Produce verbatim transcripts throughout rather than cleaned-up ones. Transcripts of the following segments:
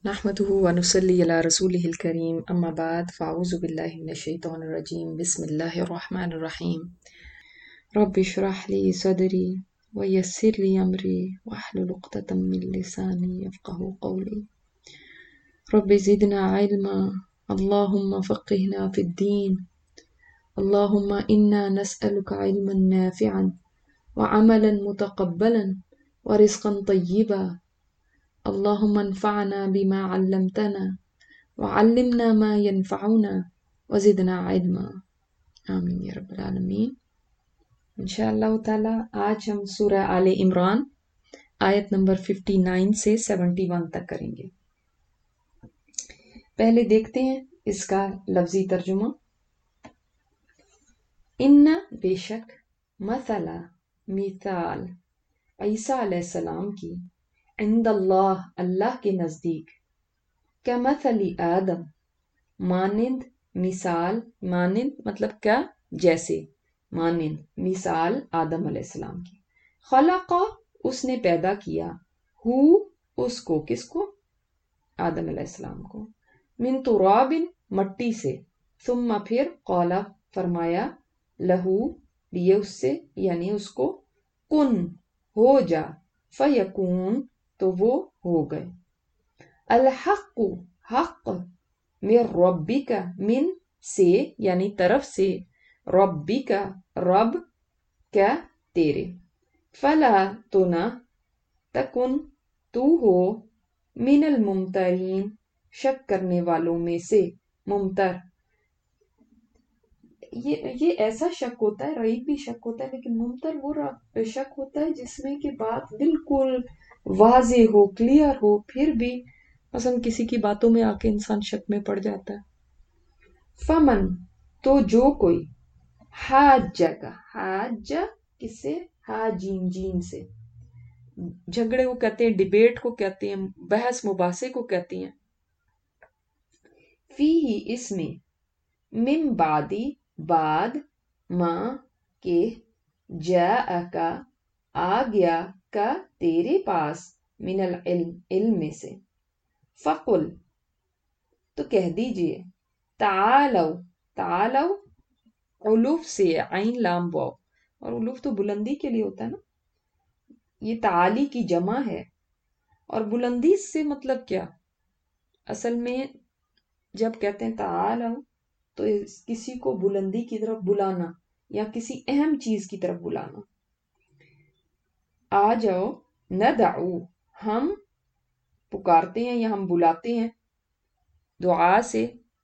نحمده ونصلي على رسوله الكريم أما بعد فأعوذ بالله من الشيطان الرجيم بسم الله الرحمن الرحيم رب اشرح لي صدري ويسر لي أمري واحلل عقدة من لساني يفقه قولي رب زدنا علما اللهم فقهنا في الدين اللهم إنا نسألك علما نافعا وعملا متقبلا ورزقا طيبا اللهم انفعنا بما علمتنا وعلمنا ما ينفعنا وزدنا علما آمین یا رب العالمین۔ انشاءاللہ تعالی آج ہم سورہ آل عمران آیت نمبر उनسٹھ سے اکہتر تک کریں گے۔ پہلے دیکھتے ہیں اس کا لفظی ترجمہ۔ ان بے شک مثلا مثال عیسیٰ علیہ السلام کی عند اللہ اللہ کے نزدیک کمثل آدم مانند مثال مانند مطلب کیا جیسے مانند مثال آدم علیہ السلام کی خلق اس نے پیدا کیا ہو اس کو کس کو آدم علیہ السلام کو من تراب مٹی سے ثم پھر قال فرمایا لہو لیے اس سے یعنی اس کو کن ہو جا فیکون تو وہ ہو گئے۔ الحق حق من ربک من سے یعنی طرف سے ربک رب کیا تیرے فلا تو نہ تکن تو ہو من الممترین شک کرنے والوں میں سے ممتر یہ یہ ایسا شک ہوتا ہے ریب بھی شک ہوتا ہے لیکن ممتر وہ شک ہوتا ہے جس میں کہ بات بالکل واضح ہو کلیئر ہو پھر بھی مثلا کسی کی باتوں میں آ کے انسان شک میں پڑ جاتا ہے۔ فمن تو جو کوئی حاج کا حاج کس سے حاجین جین سے جھگڑے کو کہتے ہیں ڈیبیٹ کو کہتے ہیں بحث مباحثے کو کہتی ہیں۔ فی ہی اس میں من بعدی بعد ماں کے جاء کا آ گیا کا تیرے پاس من العلم علم میں سے فقل تو کہہ دیجئے تعالو تعالو علوف سے عین لام واو اور علوف تو بلندی کے لیے ہوتا ہے نا یہ تعالی کی جمع ہے اور بلندی سے مطلب کیا اصل میں جب کہتے ہیں تعالو تو کسی کو بلندی کی طرف بلانا یا کسی اہم چیز کی طرف بلانا۔ آ جاؤ ندعو ہم پکارتے ہیں یا ہم بلاتے ہیں دعا سے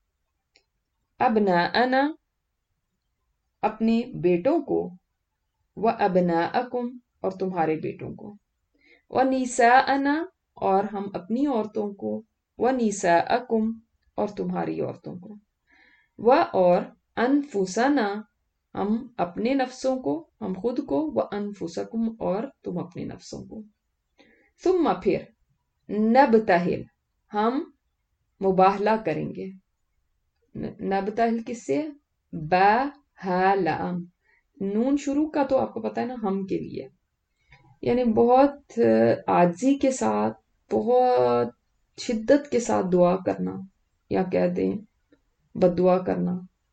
ابناءنا اپنے بیٹوں کو و ابناءکم اور تمہارے بیٹوں کو و نساءنا اور ہم اپنی عورتوں کو و نساءکم اور تمہاری عورتوں کو و اور انفسنا ہم اپنے نفسوں کو ہم خود کو و انفسکم اور تم اپنے نفسوں کو ثم پھر نبتہل ہم مباہلہ کریں گے۔ نبتہل کس سے با ہا لام نون شروع کا تو آپ کو پتہ ہے نا ہم کے لیے یعنی بہت عاجزی کے ساتھ بہت شدت کے ساتھ دعا کرنا یا کہہ دیں بد دعا کرنا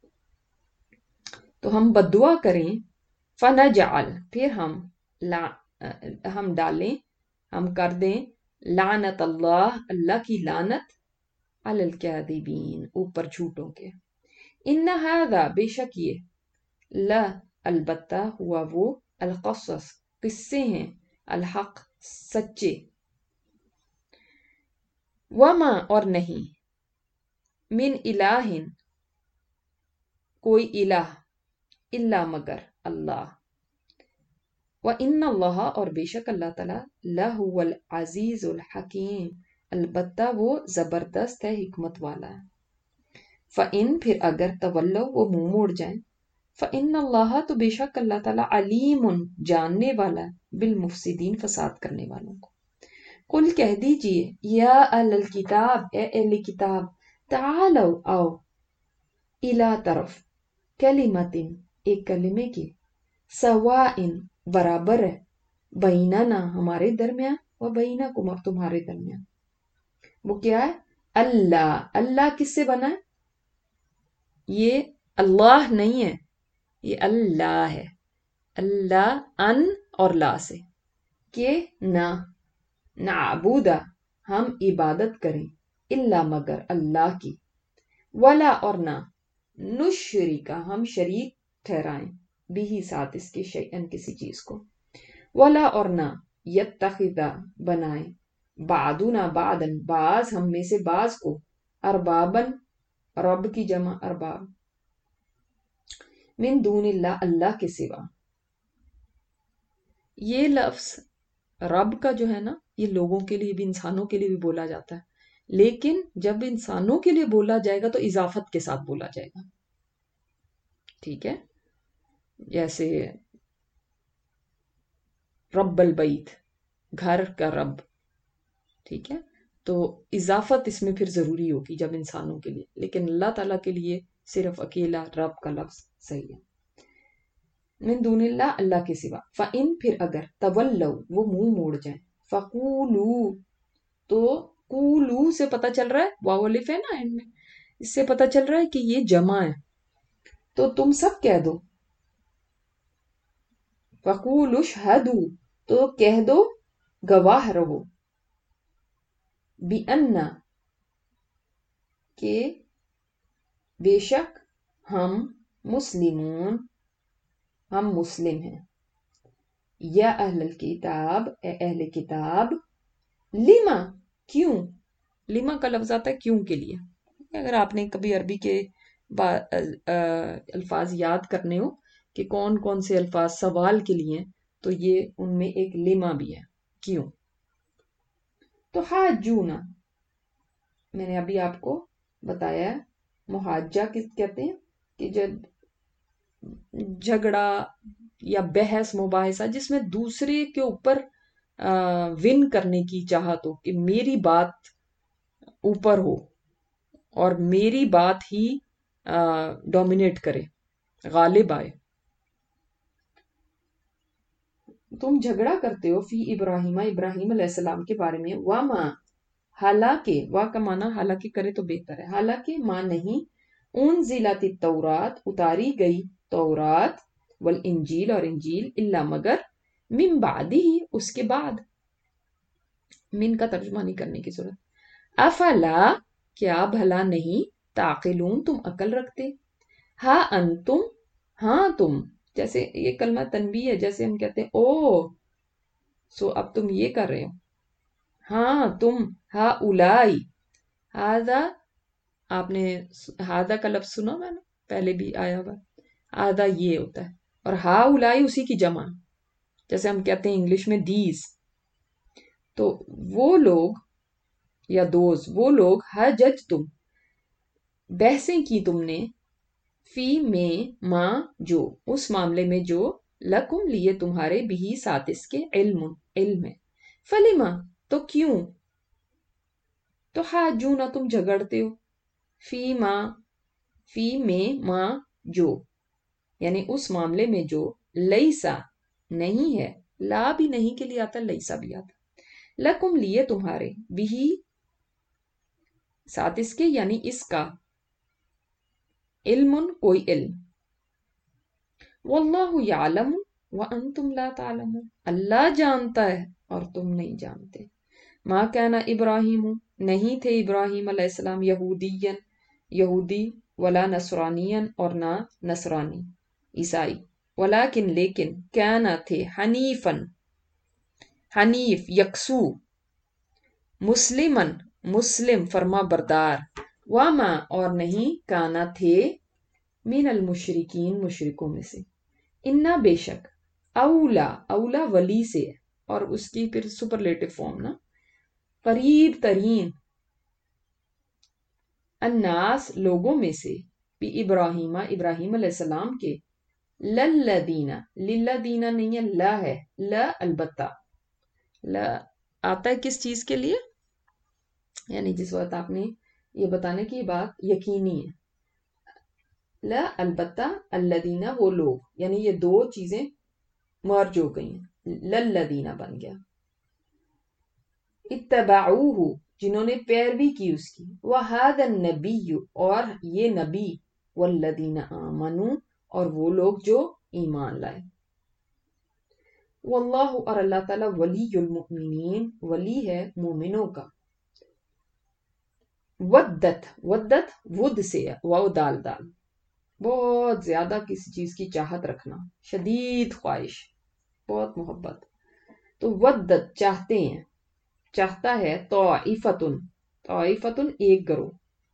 تو ہم بد دعا کریں فنجعل پھر ہم لا ہم ڈالیں ہم کر دیں لعنت اللہ اللہ کی لعنت علی الکاذبین اوپر جھوٹوں کے۔ ان ھذا بے شک یہ لا البتہ ہوا وہ القصص قصے ہیں الحق سچے وما اور نہیں من الہ کوئی الہ الا مگر اللہ وَإِنَّ اللَّهَ اور بے شک اللہ تعالیٰ لَهُوَ الْعَزِيزُ الْحَكِيمُ البتہ وہ زبردست ہے حکمت والا ہے۔ فَإِن پھر اگر تولو وہ منہ موڑ جائیں فَإِنَّ اللَّهَ تو بے شک اللہ تعالیٰ علیم جاننے والا بالمفسدین فساد کرنے والوں کو۔ قل کہہ دیجئے یا اہل الکتاب اے اہل کتاب تعالو آؤ الی طرف کلمت ایک کلمے کی سوائن برابر ہے بیننا ہمارے درمیان و بینکم اور تمہارے درمیان وہ کیا ہے؟ اللہ. اللہ کس سے بنا ہے؟ یہ اللہ نہیں ہے، یہ اللہ ہے. اللہ ان اور لا سے، کہ نہ نعبودا ہم عبادت کریں، الا مگر اللہ کی، ولا اور نہ نشرکا ہم شریک ٹھہرائیں، بھی ساتھ اس کے شیئن کسی چیز کو، ولا اور نہ یتخذا بنائیں، بعدنا بعدن بعض ہم میں سے بعض کو، اربابن رب کی جمع ارباب، من دون اللہ اللہ کے سوا. یہ لفظ رب کا جو ہے نا، یہ لوگوں کے لیے بھی انسانوں کے لیے بھی بولا جاتا ہے، لیکن جب انسانوں کے لیے بولا جائے گا تو اضافت کے ساتھ بولا جائے گا. ٹھیک ہے، جیسے رب البیت گھر کا رب. ٹھیک ہے، تو اضافت اس میں پھر ضروری ہوگی جب انسانوں کے لیے، لیکن اللہ تعالیٰ کے لیے صرف اکیلا رب کا لفظ صحیح ہے. من دون اللہ اللہ کے سوا. فَإِن پھر اگر تولوا وہ منہ موڑ جائیں، فَقُولُوا تو قولو سے پتہ چل رہا ہے، واو الف ہے نا اینڈ میں، اس سے پتہ چل رہا ہے کہ یہ جمع ہے، تو تم سب کہہ دو. فَقُولُوا اشْهَدُوا تو کہہ دو گواہ رہو، بِأَنَّا کہ بے شک ہم مسلمون ہم مسلم ہیں. یا اہل الکتاب اے اہل کتاب، لما کیوں، لما کا لفظ آتا ہے کیوں کے لیے. اگر آپ نے کبھی عربی کے الفاظ یاد کرنے ہو کہ کون کون سے الفاظ سوال کے لیے ہیں، تو یہ ان میں ایک لما بھی ہے، کیوں. تو حاجونا میں نے ابھی آپ کو بتایا ہے، محاجہ کس کہتے ہیں کہ جب جھگڑا یا بحث مباحثہ جس میں دوسرے کے اوپر ون کرنے کی چاہت ہو، کہ میری بات اوپر ہو اور میری بات ہی ڈومینیٹ کرے، غالب آئے. تم جھگڑا کرتے ہو فی ابراہیم ابراہیم علیہ السلام کے بارے میں، وما حالانکہ، وا کا معنی حالانکہ کرے تو بہتر ہے، حالانکہ ماں نہیں، انزلت التورات اتاری گئی تورات، والانجیل اور انجیل، الا مگر، من بعدی اس کے بعد. من کا ترجمہ نہیں کرنے کی ضرورت. افلا کیا بھلا نہیں، تعقلون تم عقل رکھتے. ہاں انتم ہاں تم، جیسے یہ کلمہ تنبیہ ہے، جیسے ہم کہتے ہیں او سو اب تم یہ کر رہے ہو، ہاں تم، ہا اولائی، ہاذا آپ نے ہاذا کا لفظ سنا میں نے پہلے بھی آیا ہوا، ہاذا یہ ہوتا ہے، اور ہا اولائی اسی کی جمع، جیسے ہم کہتے ہیں انگلش میں دیز. تو وہ لوگ یا دوز وہ لوگ، حجج تم بحثیں کی تم نے، فی میں ماں جو اس معاملے میں جو، لکم لیے تمہارے بھی ساتھ اس کے، علم علم ہے. فلیما تو کیوں، تو حاجونا تم جھگڑتے ہو، فی ماں فی میں ماں جو، یعنی اس معاملے میں جو، لیسا نہیں ہے، لا بھی نہیں کے لیے آتا، لیسا بھی آتا، لکم لیے تمہارے، بھی ساتھ اس کے یعنی اس کا، علم کوئی علم. واللہ یعلم وانتم لا تعلمون اللہ جانتا ہے اور تم نہیں جانتے. ما کان ابراہیم نہیں تھے ابراہیم علیہ السلام، یہودین یہودی، ولا نصرانین اور نہ نصرانی عیسائی، ولیکن لیکن، کانا تھے، حنیفن حنیف یکسو، مسلمن مسلم فرما بردار، وما اور نہیں، کانا تھے، من المشرکین مشرکوں میں سے. انا بے شک، اولا اولا ولی سے ہے، اور اس کی پھر سپرلیٹو فارم نا، قریب ترین، الناس لوگوں میں سے، بھی ابراہیم ابراہیم علیہ السلام کے، للذین للذین نہیں ہے، لا ہے، لا البتہ، لا آتا ہے کس چیز کے لیے، یعنی جس وقت آپ نے یہ بتانے کی بات یقینی ہے. لا البتہ، الذین وہ لوگ، یعنی یہ دو چیزیں مرج ہو گئی ہیں، للذین بن گیا. اتبعوہ جنہوں نے پیروی کی اس کی، وَهَذَا النَّبِيُّ اور یہ نبی، وَالَّذِينَ آمَنُوا اور وہ لوگ جو ایمان لائے، واللہ اور اللہ تعالیٰ ولی المؤمنین ولی ہے مومنوں کا، ودت ودت ود سے ہے، واو دال دال، بہت زیادہ کسی چیز کی چاہت رکھنا، شدید خواہش، بہت محبت، تو ودت چاہتے ہیں، چاہتا ہے طائفتن، طائفتن ایک گروہ،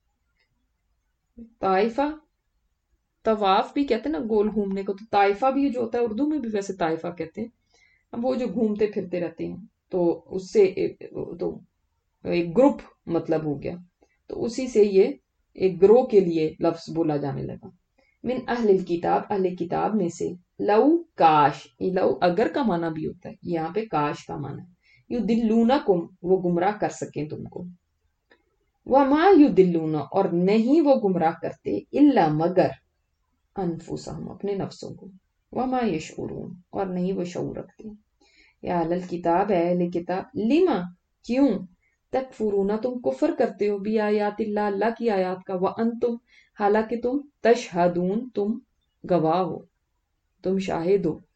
طائفہ طواف بھی کہتے ہیں نا گول گھومنے کو، تو طائفہ بھی جو ہوتا ہے اردو میں بھی ویسے طائفہ کہتے ہیں، اب وہ جو گھومتے پھرتے رہتے ہیں، تو اس سے ایک تو ایک گروپ مطلب ہو گیا، تو اسی سے یہ ایک گروہ کے لیے لفظ بولا جانے لگا، من اہل الکتاب اہل کتاب میں سے، لو کاش، یہ لو اگر کا معنی بھی ہوتا ہے، یہاں پہ کاش کا معنی ہے، یدلونکم وہ گمراہ کر سکیں تم کو، وما یدلون اور نہیں وہ گمراہ کرتے، الا مگر انفسہم اپنے نفسوں کو، وما یشعرون اور نہیں وہ شعور رکھتے، یا اہل الکتاب ہے اہل کتاب، لما کیوں، تکفرون تم کفر کرتے ہو، بھی آیات اللہ اللہ کی آیات کا، وانتم حالانکہ تم تشہدون تم گواہ ہو، تم شاہد ہو،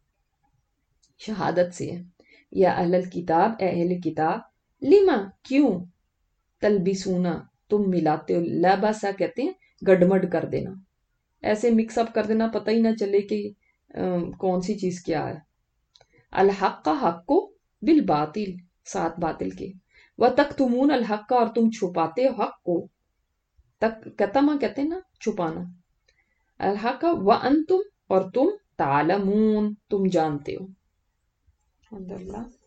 شہادت سے ہے، یا اہل الکتاب اے اہل کتاب، لما کیوں، تلبسونا تم ملاتے ہو، لباسا کہتے ہیں گڈمڈ کر دینا، ایسے مکس اپ کر دینا پتہ ہی نہ چلے کہ کون سی چیز کیا ہے، الحق کا حق کو، بالباطل ساتھ باطل کے، وتکتمون الحق اور تم چھپاتے ہو حق کو، تک کتما کہتے ہیں نا چھپانا، الحق وانتم اور تم تعلمون تم جانتے ہو، الحمدللہ۔